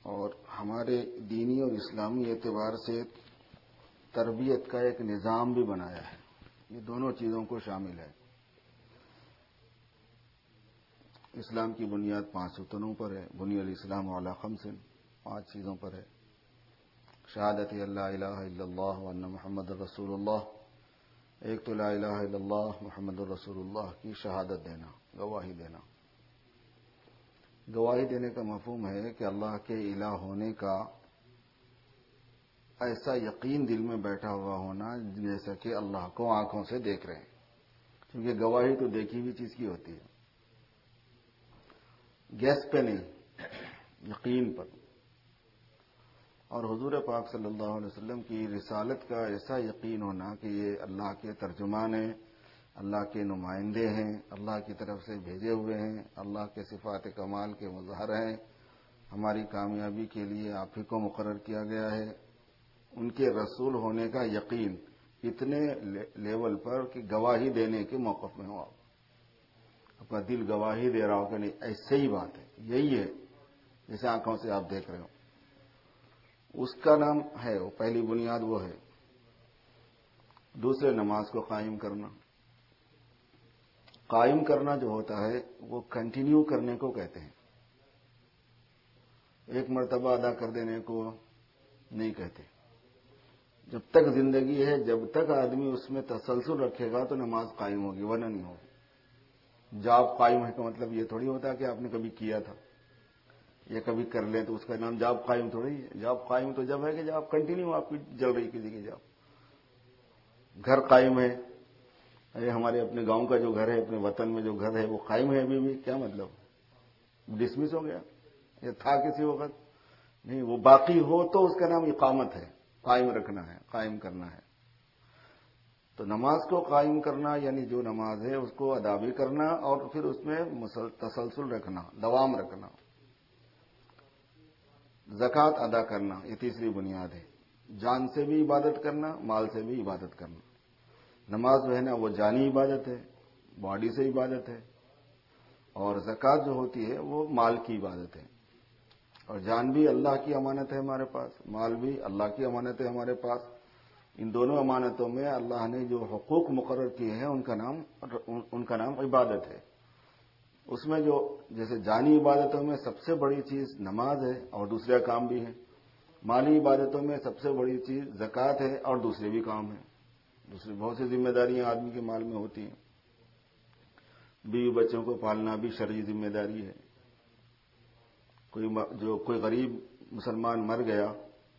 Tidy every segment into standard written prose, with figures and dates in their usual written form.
اور ہمارے دینی اور اسلامی اعتبار سے تربیت کا ایک نظام بھی بنایا ہے. یہ دونوں چیزوں کو شامل ہے. اسلام کی بنیاد 5 ستونوں پر ہے. بنی الاسلام علی 5، 5 چیزوں پر ہے. شہادت اللہ الہ الا اللہ وان محمد رسول اللہ. ایک تو لا الہ الا اللہ محمد رسول اللہ کی شہادت دینا، گواہی دینا. گواہی دینے کا مفہوم ہے کہ اللہ کے الہ ہونے کا ایسا یقین دل میں بیٹھا ہوا ہونا جیسا کہ اللہ کو آنکھوں سے دیکھ رہے ہیں. کیونکہ گواہی تو دیکھی ہوئی چیز کی ہوتی ہے، گیس پہ نہیں، یقین پر. اور حضور پاک صلی اللہ علیہ وسلم کی رسالت کا ایسا یقین ہونا کہ یہ اللہ کے ترجمان ہیں، اللہ کے نمائندے ہیں، اللہ کی طرف سے بھیجے ہوئے ہیں، اللہ کے صفات کمال کے مظہر ہیں، ہماری کامیابی کے لیے آپ ہی کو مقرر کیا گیا ہے. ان کے رسول ہونے کا یقین اتنے لیول پر کہ گواہی دینے کے موقف میں ہو. آپ اپنا دل گواہی دے رہا ہو کہ نہیں ایسے ہی بات ہے، یہی ہے جیسے آنکھوں سے آپ دیکھ رہے ہو. اس کا نام ہے، وہ پہلی بنیاد وہ ہے. دوسرے نماز کو قائم کرنا. قائم کرنا جو ہوتا ہے وہ کنٹینیو کرنے کو کہتے ہیں. ایک مرتبہ ادا کر دینے کو نہیں کہتے. جب تک زندگی ہے، جب تک آدمی اس میں تسلسل رکھے گا تو نماز قائم ہوگی، ورنہ نہیں ہوگی. جاب قائم ہے کا مطلب یہ تھوڑی ہوتا ہے کہ آپ نے کبھی کیا تھا یا کبھی کر لیں تو اس کا نام جاب قائم تھوڑی ہے. جاب قائم تو جب ہے کہ جاب کنٹینیو آپ کی چل رہی کسی کی جاب. گھر قائم ہے، ارے ہمارے اپنے گاؤں کا جو گھر ہے، اپنے وطن میں جو گھر ہے وہ قائم ہے ابھی بھی، کیا مطلب ڈسمس ہو گیا یا تھا کسی وقت؟ نہیں، وہ باقی ہو تو اس کا نام اقامت ہے، قائم رکھنا ہے، قائم کرنا ہے. تو نماز کو قائم کرنا یعنی جو نماز ہے اس کو ادا بھی کرنا اور پھر اس میں تسلسل رکھنا، دوام رکھنا. زکوٰۃ ادا کرنا یہ تیسری بنیاد ہے. جان سے بھی عبادت کرنا، مال سے بھی عبادت کرنا. نماز جو ہے نا وہ جانی عبادت ہے، باڈی سے عبادت ہے، اور زکوٰۃ جو ہوتی ہے وہ مال کی عبادت ہے. اور جان بھی اللہ کی امانت ہے ہمارے پاس، مال بھی اللہ کی امانت ہے ہمارے پاس. ان دونوں امانتوں میں اللہ نے جو حقوق مقرر کیے ہیں ان کا نام عبادت ہے. اس میں جو جیسے جانی عبادتوں میں سب سے بڑی چیز نماز ہے اور دوسرے کام بھی ہیں. مالی عبادتوں میں سب سے بڑی چیز زکوٰۃ ہے اور دوسرے بھی کام ہیں. دوسری بہت سی ذمہ داریاں آدمی کے مال میں ہوتی ہیں. بیوی بچوں کو پالنا بھی شرعی ذمہ داری ہے. کوئی غریب مسلمان مر گیا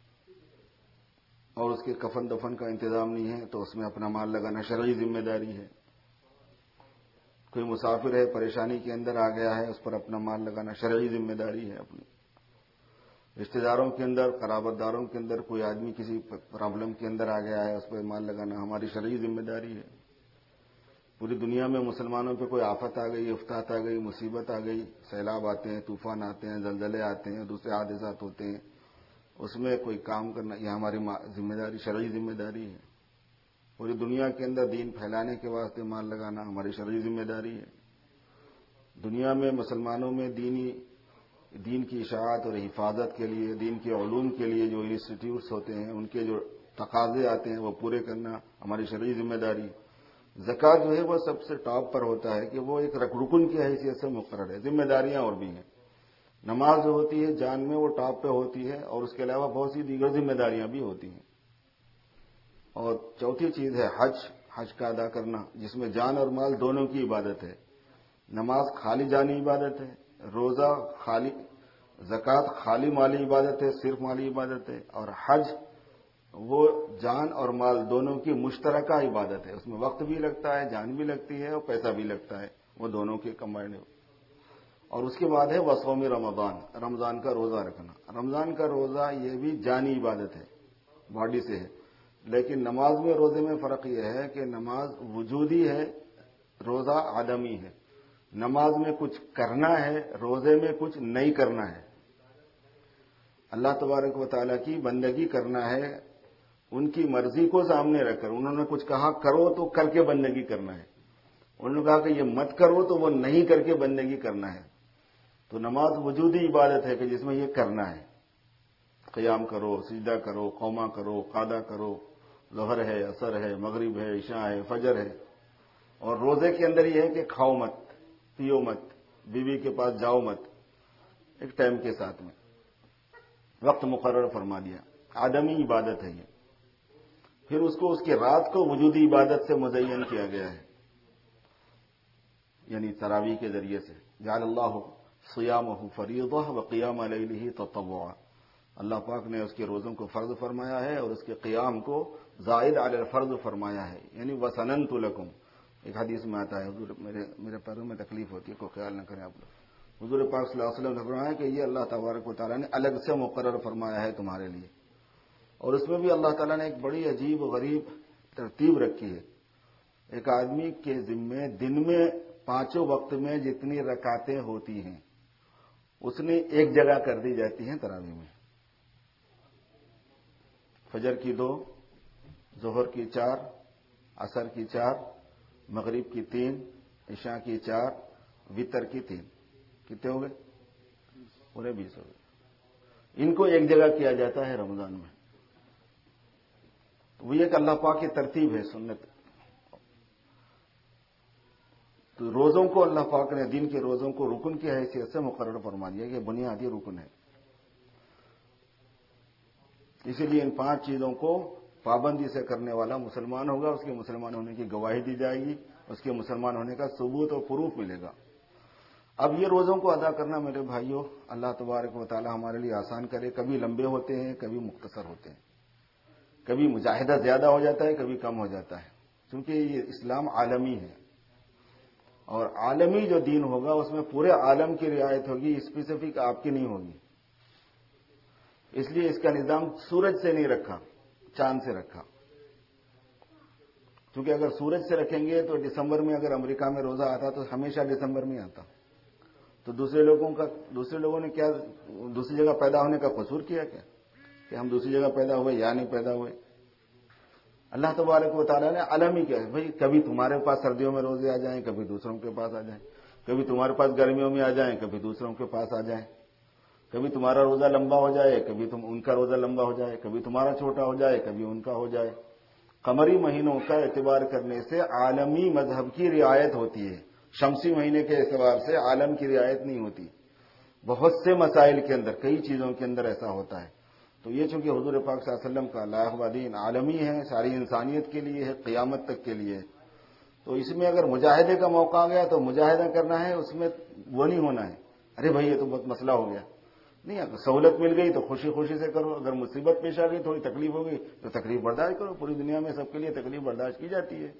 اور اس کے کفن دفن کا انتظام نہیں ہے تو اس میں اپنا مال لگانا شرعی ذمہ داری ہے. کوئی مسافر ہے، پریشانی کے اندر آ گیا ہے، اس پر اپنا مال لگانا شرعی ذمہ داری ہے اپنی. رشتہ داروں کے اندر، قرابت داروں کے اندر کوئی آدمی کسی پرابلم کے اندر آ گیا ہے، اس پر مال لگانا ہماری شرعی ذمہ داری ہے. پوری دنیا میں مسلمانوں پہ کوئی آفت آ گئی، افتات آ گئی، مصیبت آ گئی، سیلاب آتے ہیں، طوفان آتے ہیں، زلزلے آتے ہیں، دوسرے حادثات ہوتے ہیں، اس میں کوئی کام کرنا یہ ہماری ذمہ داری، شرعی ذمہ داری ہے. پوری دنیا کے اندر دین پھیلانے کے واسطے مال لگانا ہماری شرعی ذمہ داری ہے. دنیا میں مسلمانوں میں دین کی اشاعت اور حفاظت کے لیے، دین کے علوم کے لیے جو انسٹیٹیوٹس ہوتے ہیں ان کے جو تقاضے آتے ہیں وہ پورے کرنا ہماری شرعی ذمہ داری. زکوٰۃ جو ہے وہ سب سے ٹاپ پر ہوتا ہے کہ وہ ایک رکن کی حیثیت سے مقرر ہے. ذمہ داریاں اور بھی ہیں. نماز جو ہوتی ہے جان میں وہ ٹاپ پہ ہوتی ہے اور اس کے علاوہ بہت سی دیگر ذمہ داریاں بھی ہوتی ہیں. اور چوتھی چیز ہے حج کا ادا کرنا، جس میں جان اور مال دونوں کی عبادت ہے. نماز خالی جانی عبادت ہے، روزہ خالی، زکوٰۃ خالی مالی عبادت ہے، صرف مالی عبادت ہے، اور حج وہ جان اور مال دونوں کی مشترکہ عبادت ہے. اس میں وقت بھی لگتا ہے، جان بھی لگتی ہے اور پیسہ بھی لگتا ہے، وہ دونوں کے کمبائنڈ. اور اس کے بعد ہے وصوم رمضان، رمضان کا روزہ رکھنا. رمضان کا روزہ یہ بھی جانی عبادت ہے، باڈی سے ہے. لیکن نماز میں روزے میں فرق یہ ہے کہ نماز وجودی ہے، روزہ عدمی ہے. نماز میں کچھ کرنا ہے، روزے میں کچھ نہیں کرنا ہے. اللہ تبارک و تعالیٰ کی بندگی کرنا ہے، ان کی مرضی کو سامنے رکھ کر. انہوں نے کچھ کہا کرو تو کر کے بندگی کرنا ہے، انہوں نے کہا کہ یہ مت کرو تو وہ نہیں کر کے بندگی کرنا ہے. تو نماز وجودی عبادت ہے کہ جس میں یہ کرنا ہے. قیام کرو، سجدہ کرو، قوما کرو، قادہ کرو، ظہر ہے، عصر ہے، مغرب ہے، عشاء ہے، فجر ہے. اور روزے کے اندر یہ ہے کہ کھاؤ مت، پیو مت، بیوی کے پاس جاؤ مت، ایک ٹائم کے ساتھ میں وقت مقرر فرما دیا. آدمی عبادت ہے یہ. پھر اس کو اس کی رات کو وجودی عبادت سے مزین کیا گیا ہے، یعنی تراویح کے ذریعے سے. جعل اللہ صیامہ فریضہ وقیام لیلہ تطوعا. اللہ پاک نے اس کے روزوں کو فرض فرمایا ہے اور اس کے قیام کو زائد علی الفرض فرمایا ہے، یعنی وسننت لکم. ایک حدیث میں آتا ہے، حضور میرے پیروں میں تکلیف ہوتی ہے، کوئی خیال نہ کریں آپ لوگ. حضور پاک صلی اللہ علیہ وسلم نے فرمایا کہ یہ اللہ تبارک و تعالیٰ نے الگ سے مقرر فرمایا ہے تمہارے لیے. اور اس میں بھی اللہ تعالیٰ نے ایک بڑی عجیب و غریب ترتیب رکھی ہے. ایک آدمی کے ذمے دن میں 5 وقت میں جتنی رکعتیں ہوتی ہیں اس نے ایک جگہ کر دی جاتی ہیں تراویح میں. فجر کی 2، ظہر کی 4، عصر کی 4، مغرب کی 3، عشاء کی 4، وتر کی 3. کتنے ہو گئے؟ پورے 20 ہو گئے. ان کو ایک جگہ کیا جاتا ہے رمضان میں. وہ ایک اللہ پاک کی ترتیب ہے، سنت. تو روزوں کو اللہ پاک نے دن کے روزوں کو رکن کی حیثیت سے مقرر فرما دیا کہ بنیادی رکن ہے. اسی لیے ان 5 چیزوں کو پابندی سے کرنے والا مسلمان ہوگا، اس کے مسلمان ہونے کی گواہی دی جائے گی، اس کے مسلمان ہونے کا ثبوت اور پروف ملے گا. اب یہ روزوں کو ادا کرنا میرے بھائیوں اللہ تبارک و تعالی ہمارے لیے آسان کرے. کبھی لمبے ہوتے ہیں، کبھی مختصر ہوتے ہیں، کبھی مجاہدہ زیادہ ہو جاتا ہے، کبھی کم ہو جاتا ہے. کیونکہ یہ اسلام عالمی ہے اور عالمی جو دین ہوگا اس میں پورے عالم کی رعایت ہوگی، اسپیسیفک آپ کی نہیں ہوگی. اس لیے اس کا نظام سورج سے نہیں رکھا، چاند سے رکھا. کیونکہ اگر سورج سے رکھیں گے تو دسمبر میں اگر امریکہ میں روزہ آتا تو ہمیشہ دسمبر میں آتا. تو دوسرے لوگوں نے کیا دوسری جگہ پیدا ہونے کا قصور کیا کیا کہ ہم دوسری جگہ پیدا ہوئے یا نہیں پیدا ہوئے؟ اللہ تبارک و تعالیٰ نے عالمی کیا ہے بھائی، کبھی تمہارے پاس سردیوں میں روزے آ جائیں، کبھی دوسروں کے پاس آ جائیں، کبھی تمہارے پاس گرمیوں میں آ جائیں، کبھی دوسروں کے پاس آ جائیں. کبھی تمہارا روزہ لمبا ہو جائے، کبھی ان کا روزہ لمبا ہو جائے، کبھی تمہارا چھوٹا ہو جائے، کبھی ان کا ہو جائے. قمری مہینوں کا اعتبار کرنے سے عالمی مذہب کی رعایت ہوتی ہے، شمسی مہینے کے اعتبار سے عالم کی رعایت نہیں ہوتی. بہت سے مسائل کے اندر، کئی چیزوں کے اندر ایسا ہوتا ہے. تو یہ چونکہ حضور پاک صلی اللہ علیہ وسلم کا لائحہ و دین عالمی ہے، ساری انسانیت کے لیے ہے، قیامت تک کے لیے. تو اس میں اگر مجاہدے کا موقع آ گیا تو مجاہدہ کرنا ہے، اس میں وہ نہیں ہونا ہے ارے بھائی یہ تو بہت مسئلہ ہو گیا. نہیں، اگر سہولت مل گئی تو خوشی خوشی سے کرو. اگر مصیبت پیش آ گئی، تھوڑی تکلیف ہو گئی تو تکلیف برداشت کرو. پوری دنیا میں سب کے لیے تکلیف برداشت کی جاتی ہے.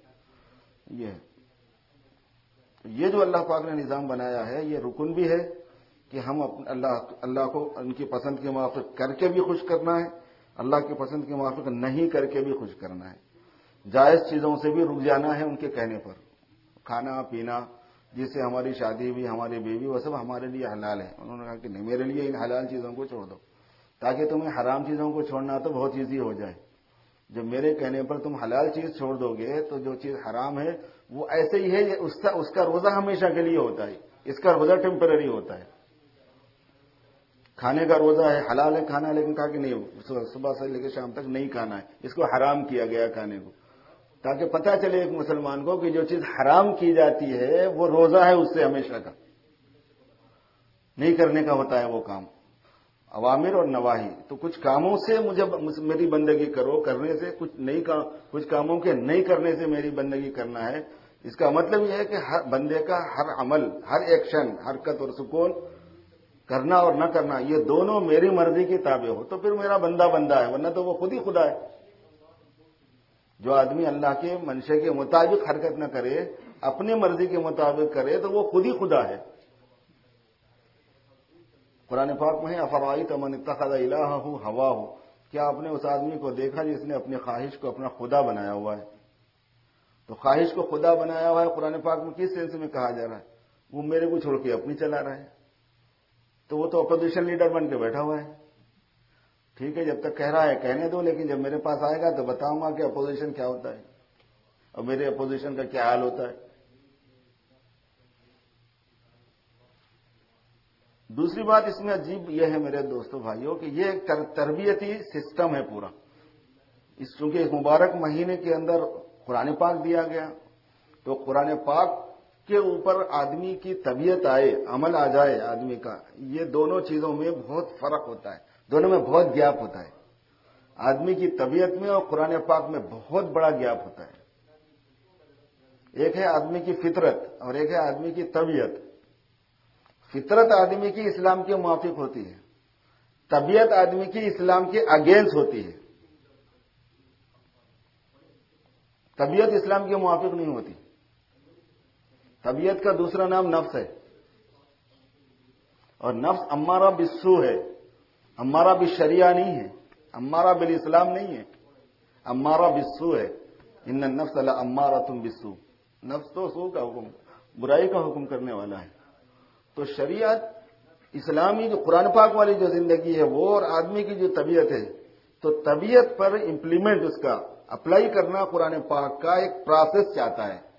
یہ جو اللہ پاک نے نظام بنایا ہے یہ رکن بھی ہے کہ ہم اللہ کو ان کی پسند کے موافق کر کے بھی خوش کرنا ہے، اللہ کی پسند کے موافق نہیں کر کے بھی خوش کرنا ہے. جائز چیزوں سے بھی رک جانا ہے ان کے کہنے پر. کھانا پینا، جس سے ہماری شادی بھی، ہماری بیوی، وہ سب ہمارے لیے حلال ہے. انہوں نے کہا کہ نہیں، میرے لیے ان حلال چیزوں کو چھوڑ دو، تاکہ تمہیں حرام چیزوں کو چھوڑنا تو بہت ایزی ہو جائے. جب میرے کہنے پر تم حلال چیز چھوڑ دو گے تو جو چیز حرام ہے وہ ایسے ہی ہے، اس کا روزہ ہمیشہ کے لیے ہوتا ہے، اس کا روزہ ٹیمپرری ہوتا ہے. کھانے کا روزہ ہے، حلال ہے کھانا، لیکن کہا کہ نہیں صبح سے لے کے شام تک نہیں کھانا ہے، اس کو حرام کیا گیا کھانے کو، تاکہ پتہ چلے ایک مسلمان کو کہ جو چیز حرام کی جاتی ہے وہ روزہ ہے اس سے ہمیشہ کا، نہیں کرنے کا ہوتا ہے وہ کام. اوامر اور نواہی، تو کچھ کاموں سے مجھے میری بندگی کرو، کرنے سے کچھ کاموں کے نہیں کرنے سے میری بندگی کرنا ہے. اس کا مطلب یہ ہے کہ ہر بندے کا ہر عمل، ہر ایکشن، حرکت اور سکون، کرنا اور نہ کرنا، یہ دونوں میری مرضی کے تابع ہو تو پھر میرا بندہ ہے، ورنہ تو وہ خود ہی خدا ہے. جو آدمی اللہ کے منشے کے مطابق حرکت نہ کرے، اپنی مرضی کے مطابق کرے، تو وہ خود ہی خدا ہے. قرآن پاک میں ہے افرائیت من اتخذ الہہ ہواہ، کیا آپ نے اس آدمی کو دیکھا جس نے اپنی خواہش کو اپنا خدا بنایا ہوا ہے؟ تو خواہش کو خدا بنایا ہوا ہے قرآن پاک میں کس سینس میں کہا جا رہا ہے؟ وہ میرے کو چھوڑ کے اپنی چلا رہا ہے، تو وہ تو اپوزیشن لیڈر بن کے بیٹھا ہوا ہے. ٹھیک ہے، جب تک کہہ رہا ہے کہنے دو، لیکن جب میرے پاس آئے گا تو بتاؤں گا کہ اپوزیشن کیا ہوتا ہے اور میرے اپوزیشن کا کیا حال ہوتا ہے. دوسری بات اس میں عجیب یہ ہے میرے دوستوں بھائیوں کہ یہ ایک تربیتی سسٹم ہے پورا. چونکہ اس مبارک مہینے کے اندر قرآن پاک دیا گیا تو قرآن پاک کے اوپر آدمی کی طبیعت آئے، عمل آ جائے آدمی کا، یہ دونوں چیزوں میں بہت فرق ہوتا ہے، دونوں میں بہت گیپ ہوتا ہے. آدمی کی طبیعت میں اور قرآن پاک میں بہت بڑا گیپ ہوتا ہے. ایک ہے آدمی کی فطرت اور ایک ہے آدمی کی طبیعت. فطرت آدمی کی اسلام کے موافق ہوتی ہے، طبیعت آدمی کی اسلام کے اگینسٹ ہوتی ہے. طبیعت اسلام کے موافق نہیں ہوتی. طبیعت کا دوسرا نام نفس ہے، اور نفس امارہ بالسو ہے، امارہ بالشریعہ نہیں ہے، امارہ بالاسلام نہیں ہے، امارہ بالسو ہے. ان النفس لامارۃ بالسوء، نفس تو سو کا حکم، برائی کا حکم کرنے والا ہے. تو شریعت اسلامی جو قرآن پاک والی جو زندگی ہے وہ اور آدمی کی جو طبیعت ہے، تو طبیعت پر امپلیمنٹ اس کا اپلائی کرنا قرآن پاک کا ایک پروسیس چاہتا ہے.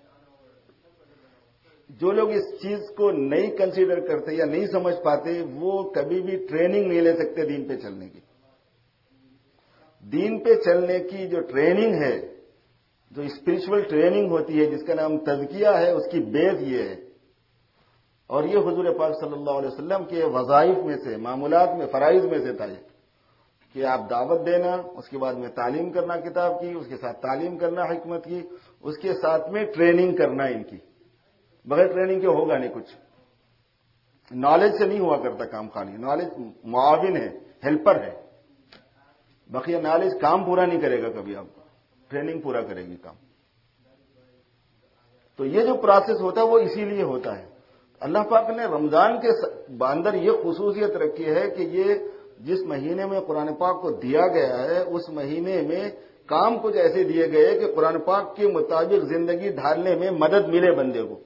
جو لوگ اس چیز کو نہیں کنسیڈر کرتے یا نہیں سمجھ پاتے وہ کبھی بھی ٹریننگ نہیں لے سکتے دین پہ چلنے کی. دین پہ چلنے کی جو ٹریننگ ہے، جو اسپرچول ٹریننگ ہوتی ہے جس کا نام تزکیہ ہے، اس کی بیس یہ ہے. اور یہ حضور پاک صلی اللہ علیہ وسلم کے وظائف میں سے، معمولات میں، فرائض میں سے تھا یہ کہ آپ دعوت دینا، اس کے بعد میں تعلیم کرنا کتاب کی، اس کے ساتھ تعلیم کرنا حکمت کی، اس کے ساتھ میں ٹریننگ کرنا ان کی. بغیر ٹریننگ کے ہوگا نہیں کچھ. نالج سے نہیں ہوا کرتا کام. خالی نالج معاون ہے، ہیلپر ہے. بقیہ نالج کام پورا نہیں کرے گا کبھی، آپ کو ٹریننگ پورا کرے گی کام. تو یہ جو پروسیس ہوتا ہے وہ اسی لیے ہوتا ہے. اللہ پاک نے رمضان کے اندر یہ خصوصیت رکھی ہے کہ یہ جس مہینے میں قرآن پاک کو دیا گیا ہے اس مہینے میں کام کچھ ایسے دیے گئے کہ قرآن پاک کے مطابق زندگی ڈھالنے میں مدد ملے بندے کو.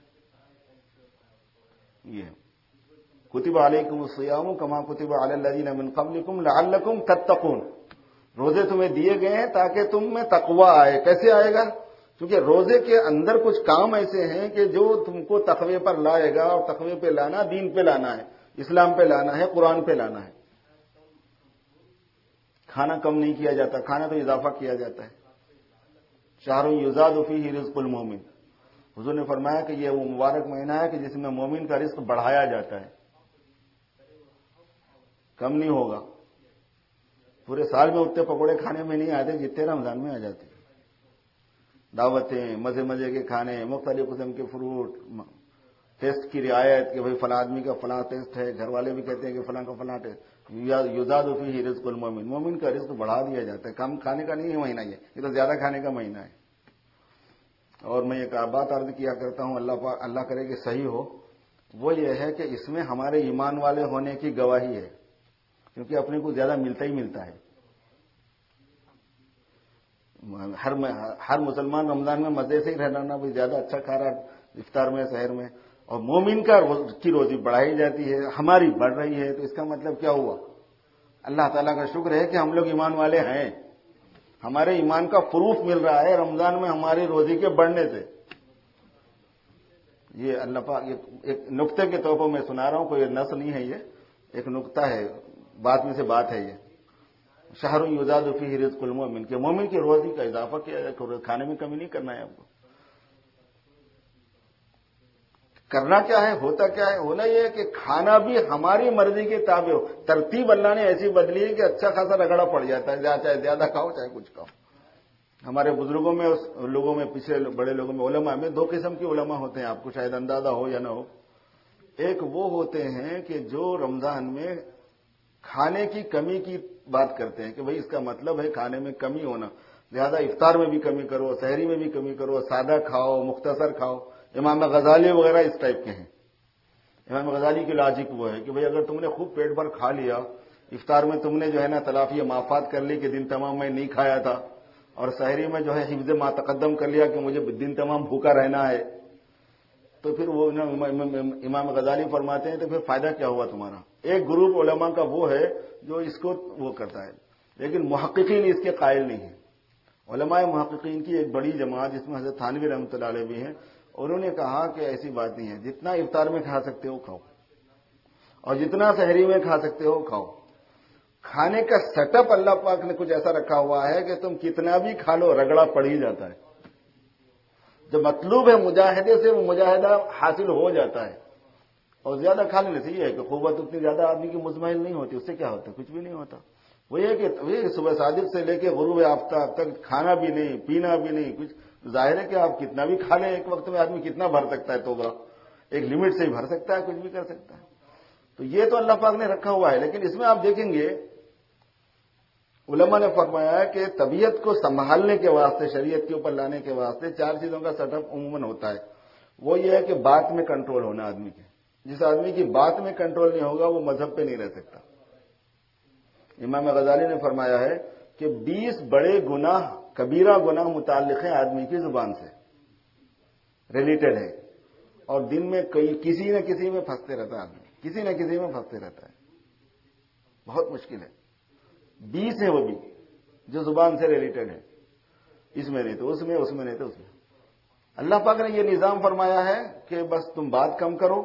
یہ کتب علیکم الصیام کما کتب علی الذین من قبلکم لعلکم تتقون. روزے تمہیں دیے گئے ہیں تاکہ تم میں تقوی آئے. کیسے آئے گا؟ کیونکہ روزے کے اندر کچھ کام ایسے ہیں کہ جو تم کو تقوی پر لائے گا، اور تقوی پہ لانا دین پہ لانا ہے، اسلام پہ لانا ہے، قرآن پہ لانا ہے. کھانا کم نہیں کیا جاتا، کھانا تو اضافہ کیا جاتا ہے. شہر یزاد فیہ رزق المومن. حضور نے فرمایا کہ یہ وہ مبارک مہینہ ہے کہ جس میں مومن کا رزق بڑھایا جاتا ہے، کم نہیں ہوگا. پورے سال میں اتنے پکوڑے کھانے میں نہیں آتے جتنے رمضان میں آ جاتے. دعوتیں، مزے مزے کے کھانے، مختلف قسم کے فروٹ، ٹیسٹ کی رعایت کہ بھئی فلاں آدمی کا فلاں ٹیسٹ ہے، گھر والے بھی کہتے ہیں کہ فلاں کا فلاں ٹیسٹ. یزاد فیہ رزق المومن، مومن کا رزق بڑھا دیا جاتا ہے. کم کھانے کا نہیں ہے مہینہ، یہ تو زیادہ کھانے کا مہینہ ہے. اور میں ایک بات عرض کیا کرتا ہوں، اللہ کرے کہ صحیح ہو، وہ یہ ہے کہ اس میں ہمارے ایمان والے ہونے کی گواہی ہے، کیونکہ اپنے کو زیادہ ملتا ہی ملتا ہے. ہر مسلمان رمضان میں مزے سے ہی رہنا، بھی زیادہ اچھا کھا رہا افطار میں، سحر میں. اور مومن کی روزی بڑھائی جاتی ہے، ہماری بڑھ رہی ہے. تو اس کا مطلب کیا ہوا؟ اللہ تعالیٰ کا شکر ہے کہ ہم لوگ ایمان والے ہیں. ہمارے ایمان کا پروف مل رہا ہے رمضان میں ہماری روزی کے بڑھنے سے. یہ اللہ پاک ایک نقطے کے طور پر میں سنا رہا ہوں، کوئی نص نہیں ہے، یہ ایک نقطہ ہے، بات میں سے بات ہے. یہ شہر یزاد فیہ رزق المومن، کہ مومن کی روزی کا اضافہ کیا جائے، کھانے میں کمی نہیں کرنا ہے. آپ کو کرنا کیا ہے، ہوتا کیا ہے؟ ہونا یہ ہے کہ کھانا بھی ہماری مرضی کے تابع ہو. ترتیب اللہ نے ایسی بدلی ہے کہ اچھا خاصا رگڑا پڑ جاتا ہے، چاہے زیادہ کھاؤ چاہے کچھ کھاؤ. ہمارے بزرگوں میں، لوگوں میں، پچھلے بڑے لوگوں میں، علماء میں دو قسم کے علماء ہوتے ہیں، آپ کو شاید اندازہ ہو یا نہ ہو. ایک وہ ہوتے ہیں کہ جو رمضان میں کھانے کی کمی کی بات کرتے ہیں کہ بھئی اس کا مطلب ہے کھانے میں کمی ہونا، لہذا افطار میں بھی کمی کرو، سحری میں بھی کمی کرو، سادہ کھاؤ، مختصر کھاؤ. امام غزالی وغیرہ اس ٹائپ کے ہیں. امام غزالی کی لاجک وہ ہے کہ بھئی اگر تم نے خوب پیٹ بھر کھا لیا، افطار میں تم نے جو ہے نا تلافی مافات کر لی کہ دن تمام میں نہیں کھایا تھا، اور سحری میں جو ہے حفظ ما تقدم کر لیا کہ مجھے دن تمام بھوکا رہنا ہے، تو پھر وہ امام غزالی فرماتے ہیں تو پھر فائدہ کیا ہوا تمہارا؟ ایک گروپ علماء کا وہ ہے جو اس کو وہ کرتا ہے، لیکن محققین اس کے قائل نہیں ہیں. علماء محققین کی ایک بڑی جماعت جس میں حضرت تھانوی رحمۃ اللہ علیہ بھی ہیں، انہوں نے کہا کہ ایسی بات نہیں ہے، جتنا افطار میں کھا سکتے ہو کھاؤ، اور جتنا سحری میں کھا سکتے ہو کھاؤ. کھانے کا سیٹ اپ اللہ پاک نے کچھ ایسا رکھا ہوا ہے کہ تم کتنا بھی کھا لو رگڑا پڑ ہی جاتا ہے. جو مطلوب ہے مجاہدے سے وہ مجاہدہ حاصل ہو جاتا ہے. اور زیادہ کھا لینے سے یہ ہے کہ قوت اتنی زیادہ آدمی کی مطمئن نہیں ہوتی. اس سے کیا ہوتا ہے؟ کچھ بھی نہیں ہوتا. وہ یہ کہ صبح صادق سے لے کے غروب آفتاب تک کھانا بھی نہیں پینا بھی نہیں کچھ. ظاہر ہے کہ آپ کتنا بھی کھا لیں ایک وقت میں آدمی کتنا بھر سکتا ہے؟ توبہ ایک لمٹ سے ہی بھر سکتا ہے, کچھ بھی کر سکتا ہے. تو یہ تو اللہ پاک نے رکھا ہوا ہے. لیکن اس میں آپ دیکھیں گے علماء نے فرمایا ہے کہ طبیعت کو سنبھالنے کے واسطے, شریعت کے اوپر لانے کے واسطے 4 چیزوں کا سیٹ اپ عموماً ہوتا ہے. وہ یہ ہے کہ بات میں کنٹرول ہونا آدمی کے. جس آدمی کی بات میں کنٹرول نہیں ہوگا وہ مذہب پہ نہیں رہ سکتا. امام غزالی نے فرمایا ہے کہ 20 بڑے گناہ, کبیرہ گناہ متعلق ہیں آدمی کی زبان سے, ریلیٹڈ ہے, اور دن میں کسی نہ کسی میں پھنستے رہتا ہے آدمی, کسی نہ کسی میں پھنستے رہتا ہے. بہت مشکل ہے. 20 ہیں وہ بھی جو زبان سے ریلیٹڈ ہے. اس میں نہیں تو اس میں, اس میں نہیں تو اس میں. اللہ پاک نے یہ نظام فرمایا ہے کہ بس تم بات کم کرو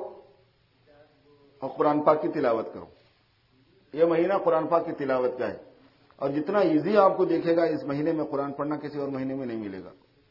اور قرآن پاک کی تلاوت کرو. یہ مہینہ قرآن پاک کی تلاوت کا ہے, اور جتنا ایزی آپ کو دیکھے گا اس مہینے میں قرآن پڑھنا کسی اور مہینے میں نہیں ملے گا.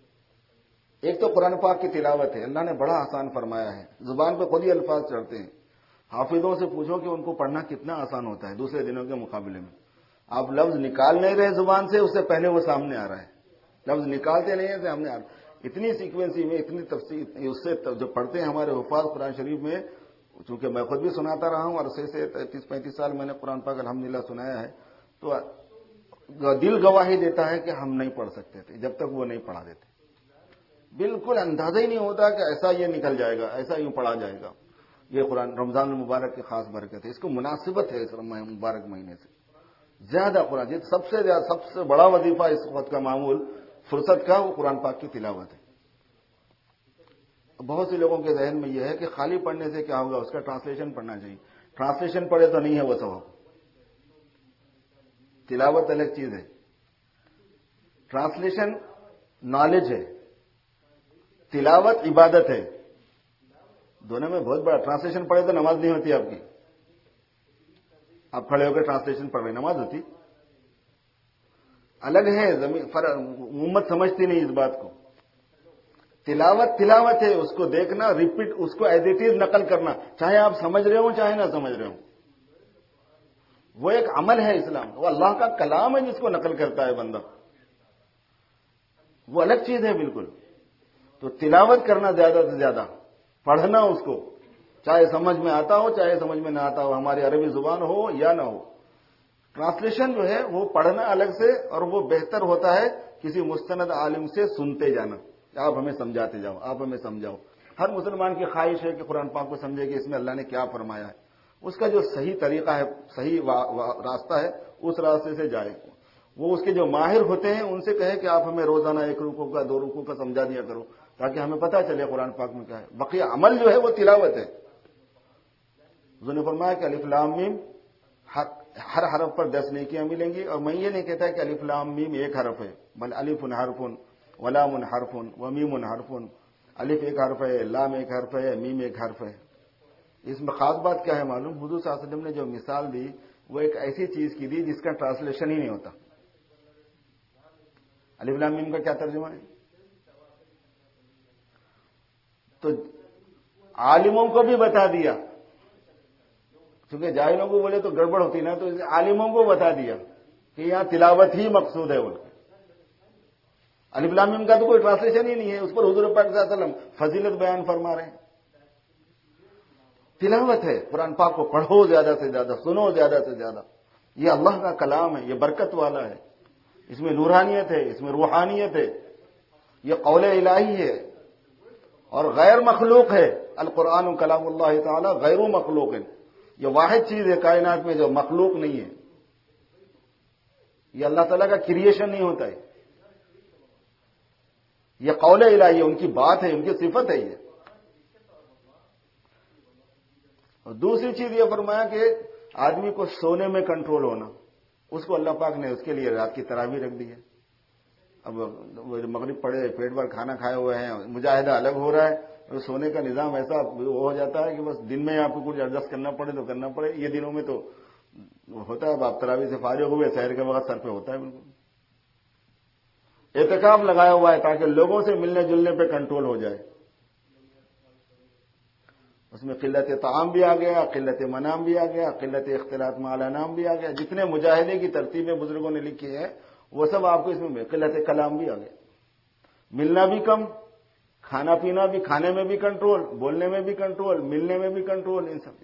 ایک تو قرآن پاک کی تلاوت ہے, اللہ نے بڑا آسان فرمایا ہے. زبان پہ خود ہی الفاظ چڑھتے ہیں. حافظوں سے پوچھو کہ ان کو پڑھنا کتنا آسان ہوتا ہے دوسرے دنوں کے مقابلے میں. آپ لفظ نکال نہیں رہے زبان سے, اس سے پہلے وہ سامنے آ رہا ہے. لفظ نکالتے نہیں ہیں سامنے آ رہا ہے. اتنی سیکوینسی میں, اتنی تفصیل, اس سے جو پڑھتے ہیں ہمارے حفاظ قرآن شریف میں, چونکہ میں خود بھی سناتا رہا ہوں عرصے سے 33-35 سال میں نے قرآن پاک الحمدللہ سنایا ہے, تو دل گواہی دیتا ہے کہ ہم نہیں پڑھ سکتے تھے جب تک وہ نہیں پڑھا دیتے. بالکل اندازہ ہی نہیں ہوتا کہ ایسا یہ نکل جائے گا, ایسا یوں پڑھا جائے گا. یہ قرآن رمضان المبارک کی خاص برکت ہے. اس کو مناسبت ہے اس مبارک مہینے سے. زیادہ قرآن, سب سے بڑا وظیفہ اس وقت کا معمول فرصت کا وہ قرآن پاک کی تلاوت ہے. بہت سے لوگوں کے ذہن میں یہ ہے کہ خالی پڑھنے سے کیا ہوگا, اس کا ٹرانسلیشن پڑھنا چاہیے. ٹرانسلیشن پڑھے تو نہیں ہے وہ ثواب. تلاوت الگ چیز ہے, ٹرانسلیشن نالج ہے, تلاوت عبادت ہے. دونوں میں بہت بڑا. ٹرانسلیشن پڑھے تو نماز نہیں ہوتی آپ کی. آپ کھڑے ہو کے ٹرانسلیشن پڑھ رہے, نماز ہوتی. الگ ہے, امت سمجھتی نہیں اس بات کو. تلاوت ہے, اس کو دیکھنا, ریپیٹ, اس کو ایز اٹ از نقل کرنا, چاہے آپ سمجھ رہے ہو چاہے نہ سمجھ رہے ہو. وہ ایک عمل ہے اسلام, وہ اللہ کا کلام ہے جس کو نقل کرتا ہے بندہ, وہ الگ چیز ہے بالکل. تو تلاوت کرنا زیادہ سے زیادہ, پڑھنا اس کو, چاہے سمجھ میں آتا ہو چاہے سمجھ میں نہ آتا ہو, ہماری عربی زبان ہو یا نہ ہو. ٹرانسلیشن جو ہے وہ پڑھنا الگ سے, اور وہ بہتر ہوتا ہے کسی مستند عالم سے سنتے جانا. آپ ہمیں سمجھاتے جاؤ, آپ ہمیں سمجھاؤ. ہر مسلمان کی خواہش ہے کہ قرآن پاک کو سمجھے کہ اس میں اللہ نے کیا فرمایا ہے. اس کا جو صحیح طریقہ ہے, صحیح راستہ ہے, اس راستے سے جائے. وہ اس کے جو ماہر ہوتے ہیں ان سے کہے کہ آپ ہمیں روزانہ 1 رکوع کا 2 رکوع کا سمجھا دیا کرو, تاکہ ہمیں پتہ چلے قرآن پاک میں کیا ہے. بقیہ عمل جو ہے وہ تلاوت ہے. حضور نے فرمایا کہ الف لام میم, ہر حرف پر 10 نیکیاں ملیں گی. اور میں یہ نہیں کہتا کہ الف لام میم ایک حرف ہے, بل الف حرف ولام حرف ومیم حرف. الف ایک حرف ہے, لام ایک حرف ہے, میم ایک حرف ہے. اس میں خاص بات کیا ہے معلوم؟ حضور صلی اللہ علیہ وسلم نے جو مثال دی وہ ایک ایسی چیز کی دی جس کا ٹرانسلیشن ہی نہیں ہوتا. الف لام میم کا کیا ترجمہ ہے؟ تو عالموں کو بھی بتا دیا, چونکہ جاہلوں کو بولے تو گڑبڑ ہوتی نا, تو عالموں کو بتا دیا کہ یہاں تلاوت ہی مقصود ہے. ان کا الف لام میم کا تو کوئی ٹرانسلیشن ہی نہیں ہے, اس پر حضور پاک صلی اللہ علیہ وسلم فضیلت بیان فرما رہے ہیں. تلاوت ہے, قرآن پاک کو پڑھو زیادہ سے زیادہ, سنو زیادہ سے زیادہ. یہ اللہ کا کلام ہے, یہ برکت والا ہے, اس میں نورانیت ہے, اس میں روحانیت ہے, یہ قول الہی ہے اور غیر مخلوق ہے. القرآن کلام اللہ تعالی غیر مخلوق ہے. یہ واحد چیز ہے کائنات میں جو مخلوق نہیں ہے. یہ اللہ تعالیٰ کا کریشن نہیں ہوتا ہے, یہ قول الہی ہے, ان کی بات ہے, ان کی صفت ہے یہ. اور دوسری چیز یہ فرمایا کہ آدمی کو سونے میں کنٹرول ہونا, اس کو اللہ پاک نے اس کے لیے رات کی تراویح رکھ دی ہے. اب مغرب پڑے, پیٹ بھر کھانا کھائے ہوئے ہیں, مجاہدہ الگ ہو رہا ہے, اور سونے کا نظام ایسا ہو جاتا ہے کہ بس دن میں آپ کو کچھ ایڈجسٹ کرنا پڑے تو کرنا پڑے. یہ دنوں میں تو ہوتا ہے آپ تراویح سے فارغ ہوئے سحر کے وقت سر پہ ہوتا ہے بالکل. اعتکاف لگایا ہوا ہے تاکہ لوگوں سے ملنے جلنے پہ کنٹرول ہو جائے. اس میں قلت طعام بھی آ گیا, قلت منام بھی آ گیا, قلت اختلاط مع الانام بھی آ گیا. جتنے مجاہدے کی ترتیبیں بزرگوں نے لکھی ہے وہ سب آپ کو اس میں قلت کلام بھی آ گیا. ملنا بھی کم, کھانا پینا بھی, کھانے میں بھی کنٹرول, بولنے میں بھی کنٹرول, ملنے میں بھی کنٹرول. ان سب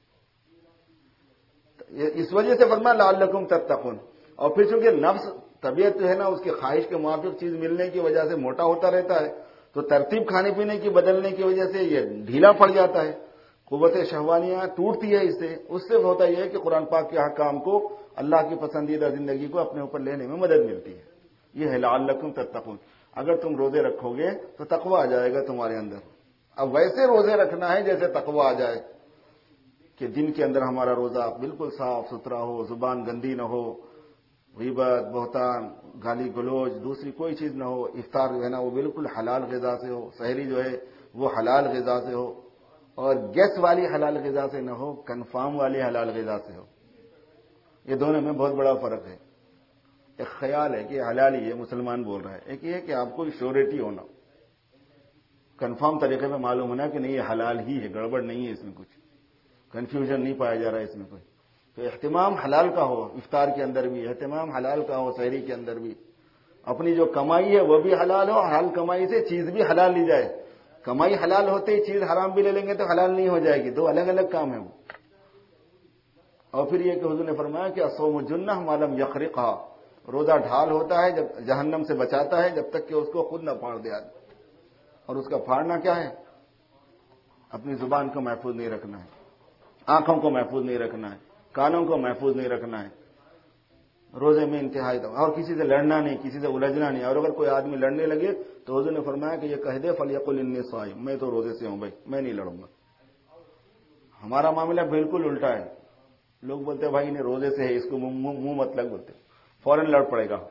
اس وجہ سے فرمایا لعلکم تتقون. اور پھر چونکہ نفس طبیعت جو ہے نا اس کی خواہش کے موافق چیز ملنے کی وجہ سے موٹا ہوتا رہتا ہے, تو ترتیب کھانے پینے کی بدلنے کی وجہ سے یہ ڈھیلا پڑ جاتا ہے. قوت شہوانیہ ٹوٹتی ہے اس سے ہوتا یہ ہے کہ قرآن پاک کے احکام کو اللہ کی پسندیدہ زندگی کو اپنے اوپر لینے میں مدد ملتی ہے. یہ ہے لعلکم تتقون. اگر تم روزے رکھو گے تو تقوی آ جائے گا تمہارے اندر. اب ویسے روزے رکھنا ہے جیسے تقوی آ جائے, کہ دن کے اندر ہمارا روزہ بالکل صاف ستھرا ہو, زبان گندی نہ ہو, غیبت, بہتان, گالی گلوچ, دوسری کوئی چیز نہ ہو. افطار جو ہے نا وہ بالکل حلال غذا سے ہو, سحری جو ہے وہ حلال غذا سے ہو, اور گیس والی حلال غذا سے نہ ہو, کنفارم والی حلال غذا سے ہو. یہ دونوں میں بہت بڑا فرق ہے. ایک خیال ہے کہ حلال ہی ہے, مسلمان بول رہا ہے. ایک یہ ہے کہ آپ کو شیورٹی ہونا, کنفارم طریقے میں معلوم ہونا کہ نہیں یہ حلال ہی ہے, گڑبڑ نہیں ہے اس میں, کچھ کنفیوژن نہیں پایا جا رہا ہے اس میں کوئی. تو اہتمام حلال کا ہو, افطار کے اندر بھی اہتمام حلال کا ہو, سحری کے اندر بھی. اپنی جو کمائی ہے وہ بھی حلال ہو, حلال کمائی سے چیز بھی حلال لی جائے. کمائی حلال ہوتے ہی چیز حرام بھی لے لیں گے تو حلال نہیں ہو جائے گی. دو الگ الگ کام ہیں وہ. اور پھر یہ کہ حضور نے فرمایا کہ الصوم جنہ ما لم یخرقھا, روزہ ڈھال ہوتا ہے جب جہنم سے بچاتا ہے جب تک کہ اس کو خود نہ پھاڑ دے آدمی. اور اس کا پھاڑنا کیا ہے؟ اپنی زبان کو محفوظ نہیں رکھنا ہے, آنکھوں کو محفوظ نہیں رکھنا ہے, کانوں کو محفوظ نہیں رکھنا ہے. روزے میں انتہائی دو, اور کسی سے لڑنا نہیں, کسی سے الجھنا نہیں. اور اگر کوئی آدمی لڑنے لگے تو حضور نے فرمایا کہ یہ کہہ دے فلیقل انی صائم, میں تو روزے سے ہوں بھائی, میں نہیں لڑوں گا. ہمارا معاملہ بالکل الٹا ہے. لوگ بولتے ہیں بھائی نے روزے سے ہے, اس کو منہ مت لگ, بولتے فوراً لڑ پڑے گا.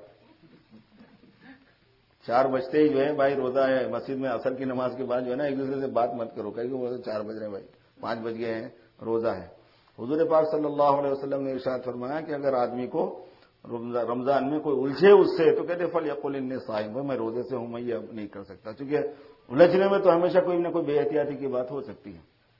4 بجتے ہی جو ہے بھائی روزہ ہے, مسجد میں عصر کی نماز کے بعد جو ہے نا ایک دوسرے سے بات مت کرو, کہ وہ 4 بج رہے ہیں بھائی, 5 بج گئے ہیں, روزہ ہے. حضور پاک صلی اللہ علیہ وسلم نے ارشاد فرمایا کہ اگر آدمی کو رمضان میں کوئی الجھے اس سے تو کہتے فلیقل انی صائم, میں روزے سے ہوں, میں یہ نہیں کر سکتا. چونکہ الجھنے میں تو ہمیشہ کوئی نہ کوئی بے احتیاطی کی بات ہو سکتی ہے.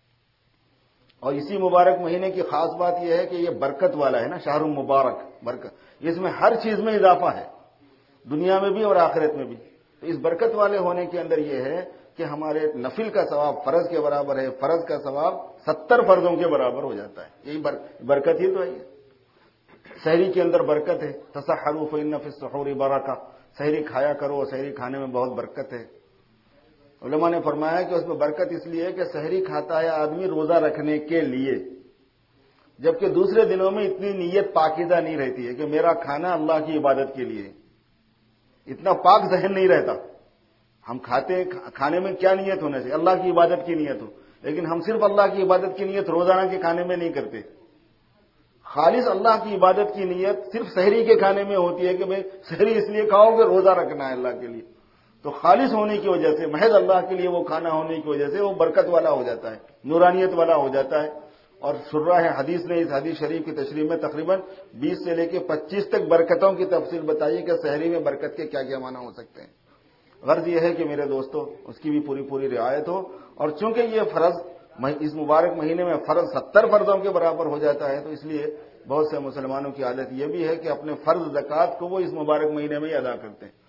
اور اسی مبارک مہینے کی خاص بات یہ ہے کہ یہ برکت والا ہے نا, شہر مبارک, برکت. اس میں ہر چیز میں اضافہ ہے, دنیا میں بھی اور آخرت میں بھی. تو اس برکت والے ہونے کے اندر یہ ہے کہ ہمارے نفل کا ثواب فرض کے برابر ہے, فرض کا ثواب 70 فرضوں کے برابر ہو جاتا ہے. یہی برکت ہی تو ہے. سحری کے اندر برکت ہے, تسحروا فإن فی السحور برکہ, سحری کھایا کرو, سحری کھانے میں بہت برکت ہے. علماء نے فرمایا کہ اس میں برکت اس لیے کہ سحری کھاتا ہے آدمی روزہ رکھنے کے لیے, جبکہ دوسرے دنوں میں اتنی نیت پاکیزہ نہیں رہتی ہے کہ میرا کھانا اللہ کی عبادت کے لیے, اتنا پاک ذہن نہیں رہتا. ہم کھانے میں کیا نیت ہونا چاہیے؟ اللہ کی عبادت کی نیت ہو. لیکن ہم صرف اللہ کی عبادت کی نیت روزانہ کے کھانے میں نہیں کرتے. خالص اللہ کی عبادت کی نیت صرف سحری کے کھانے میں ہوتی ہے کہ بھئی سحری اس لیے کھاؤ کہ روزہ رکھنا ہے اللہ کے لیے. تو خالص ہونے کی وجہ سے, محض اللہ کے لیے وہ کھانا ہونے کی وجہ سے وہ برکت والا ہو جاتا ہے, نورانیت والا ہو جاتا ہے. اور شرح حدیث نے اس حدیث شریف کی تشریح میں تقریباً 20 سے لے کے 25 تک برکتوں کی تفصیل بتائی کہ سحری میں برکت کے کیا کیا معنی ہو سکتے ہیں. غرض یہ ہے کہ میرے دوستو اس کی بھی پوری رعایت ہو. اور چونکہ یہ فرض اس مبارک مہینے میں فرض 70 فرضوں کے برابر ہو جاتا ہے, تو اس لیے بہت سے مسلمانوں کی عادت یہ بھی ہے کہ اپنے فرض زکوٰۃ کو وہ اس مبارک مہینے میں ہی ادا کرتے ہیں.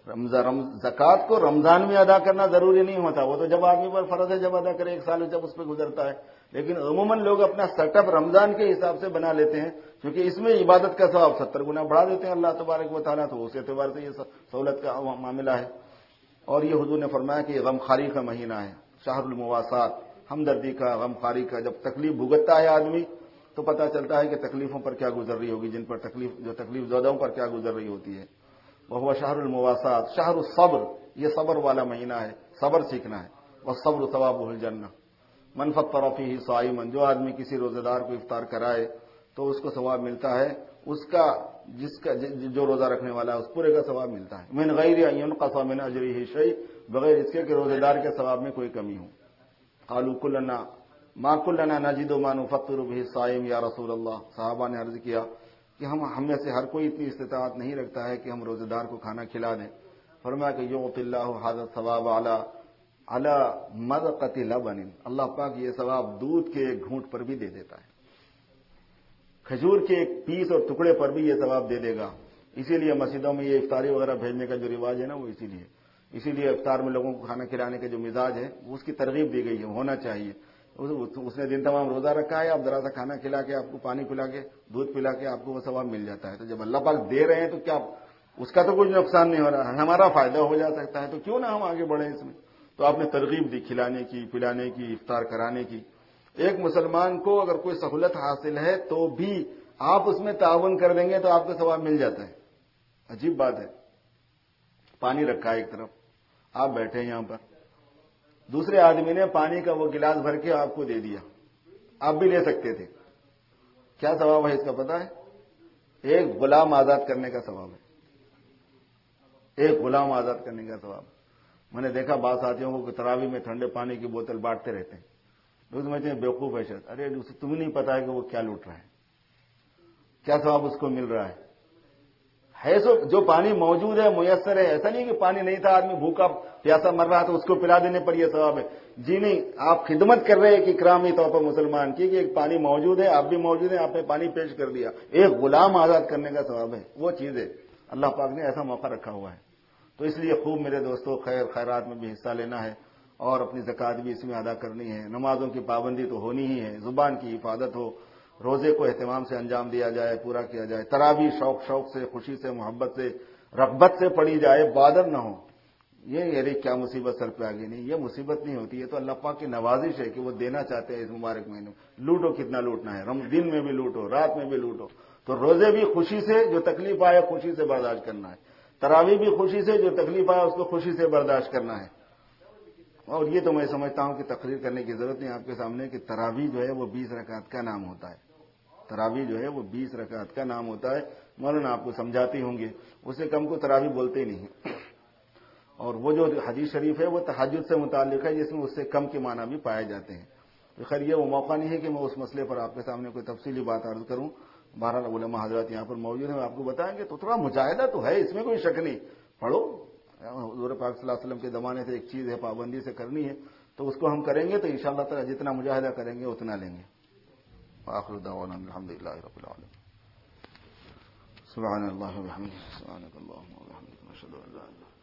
زکوٰۃ کو رمضان میں ادا کرنا ضروری نہیں ہوتا, وہ تو جب آدمی پر فرض ہے جب ادا کرے, 1 سال جب اس پہ گزرتا ہے. لیکن عموماً لوگ اپنا سیٹ اپ رمضان کے حساب سے بنا لیتے ہیں, کیونکہ اس میں عبادت کا ثواب 70 گنا بڑھا دیتے ہیں اللہ تبارک و تعالیٰ, تو اس اعتبار سے یہ سہولت کا معاملہ ہے. اور یہ حضور نے فرمایا کہ یہ غمخواری کا مہینہ ہے, شہر المواسات, ہمدردی کا, غمخواری کا. جب تکلیف بھگتتا ہے آدمی تو پتہ چلتا ہے کہ تکلیفوں پر کیا گزر رہی ہوگی, جن پر تکلیف زدوں پر کیا گزر رہی ہوتی ہے. وہ شہر المواسات, شہر الصبر, یہ صبر والا مہینہ ہے, صبر سیکھنا ہے. والصبر ثوابہ الجنہ من فطر فیہ صائما, جو آدمی کسی روزے دار کو افطار کرائے تو اس کو ثواب ملتا ہے اس کا جو روزہ رکھنے والا ہے اس پورے کا ثواب ملتا ہے. من غیر ان ينقص من اجره شيء، بغیر اس کے کہ روزے دار کے ثواب میں کوئی کمی ہو. قالوا كلنا ما كلنا نجد ما نفطر به الصائم یا رسول اللہ. صحابہ نے عرض کیا کہ ہم میں سے ہر کوئی اتنی استطاعت نہیں رکھتا ہے کہ ہم روزے دار کو کھانا کھلا دیں. فرمایا کہ یعطی اللہ هذا الثواب علی مذقۃ لبن، اللہ پاک یہ ثواب دودھ کے ایک گھونٹ پر بھی دے دیتا ہے، کھجور کے ایک پیس اور ٹکڑے پر بھی یہ ثواب دے دے گا. اسی لیے مسجدوں میں یہ افطاری وغیرہ بھیجنے کا جو رواج ہے نا وہ اسی لیے افطار میں لوگوں کو کھانا کھلانے کا جو مزاج ہے اس کی ترغیب دی گئی ہے، ہونا چاہیے. اس نے دن تمام روزہ رکھا ہے، آپ ذرا سا کھانا کھلا کے، آپ کو پانی پلا کے، دودھ پلا کے آپ کو وہ ثواب مل جاتا ہے. تو جب اللہ پاک دے رہے ہیں تو کیا اس کا تو کچھ نقصان نہیں ہو رہا ہے، ہمارا فائدہ ہو جا سکتا ہے، تو کیوں نہ ہم آگے بڑھیں اس میں. تو آپ نے ترغیب دی کھلانے کی، پلانے کی، افطار کرانے کی. ایک مسلمان کو اگر کوئی سہولت حاصل ہے تو بھی آپ اس میں تعاون کر دیں گے تو آپ کو ثواب مل جاتا ہے. عجیب بات ہے. پانی رکھا ہے ایک طرف، آپ بیٹھے ہیں یہاں پر، دوسرے آدمی نے پانی کا وہ گلاس بھر کے آپ کو دے دیا، آپ بھی لے سکتے تھے. کیا ثواب ہے اس کا پتہ ہے؟ ایک غلام آزاد کرنے کا ثواب ہے. ایک غلام آزاد کرنے کا ثواب. میں نے دیکھا بعض ساتھیوں کو کہ تراویح میں ٹھنڈے پانی کی بوتل بانٹتے رہتے ہیں. لوگ سمجھتے ہیں بیوقوف ہے شاید. ارے تمہیں نہیں پتا ہے کہ وہ کیا لوٹ رہا ہے، کیا ثواب اس کو مل رہا ہے. سو جو پانی موجود ہے میسر ہے، ایسا نہیں کہ پانی نہیں تھا، آدمی بھوکا پیاسا مر رہا تو اس کو پلا دینے پر یہ ثواب ہے. جی نہیں، آپ خدمت کر رہے ہیں کہ اکرامی طور پر مسلمان کی، کہ ایک پانی موجود ہے، آپ بھی موجود ہیں، آپ نے پانی پیش کر دیا. ایک غلام آزاد کرنے کا ثواب ہے. وہ چیز ہے اللہ پاک نے ایسا موقع رکھا ہوا ہے. تو اس لیے خوب میرے دوستوں خیرات میں بھی حصہ لینا ہے اور اپنی زکوٰۃ بھی اس میں ادا کرنی ہے. نمازوں کی پابندی تو ہونی ہی ہے، زبان کی حفاظت ہو، روزے کو اہتمام سے انجام دیا جائے، پورا کیا جائے. تراویح شوق سے، خوشی سے، محبت سے، رغبت سے پڑھی جائے، بادر نہ ہو. یہ ارے کیا مصیبت سر پہ آ گئی، نہیں، یہ مصیبت نہیں ہوتی ہے، تو اللہ پاک کی نوازش ہے کہ وہ دینا چاہتے ہیں اس مبارک مہینے میں. لوٹو کتنا لوٹنا ہے، دن میں بھی لوٹو، رات میں بھی لوٹو. تو روزے بھی خوشی سے، جو تکلیف آئے خوشی سے برداشت کرنا ہے. تراویح بھی خوشی سے، جو تکلیف آئے اس کو خوشی سے برداشت کرنا ہے. اور یہ تو میں سمجھتا ہوں کہ تقریر کرنے کی ضرورت نہیں آپ کے سامنے کہ تراویح جو ہے وہ 20 رکعت کا نام ہوتا ہے. تراویح جو ہے وہ 20 رکعت کا نام ہوتا ہے. مولانا آپ کو سمجھاتی ہوں گے، اس سے کم کو تراویح بولتے ہی نہیں. اور وہ جو حدیث شریف ہے وہ تہجد سے متعلق ہے، جس میں اس سے کم کے معنی بھی پائے جاتے ہیں. تو خیر یہ وہ موقع نہیں ہے کہ میں اس مسئلے پر آپ کے سامنے کوئی تفصیلی بات عرض کروں. بہرحال علماء حضرات یہاں پر موجود ہیں، آپ کو بتائیں گے. تو تھوڑا مجاہدہ تو ہے، اس میں کوئی شک نہیں. پڑھو، حضور پاک صلی اللہ علیہ وسلم کے زمانے سے ایک چیز ہے، پابندی سے کرنی ہے، تو اس کو ہم کریں گے تو انشاءاللہ تعالی جتنا مجاہدہ کریں گے اتنا لیں گے. آخر دعوانا الحمدللہ رب العالمین. سبحان اللہ وبحمدہ، سبحانک اللہم وبحمدک، نشہد ان لا الہ الا انت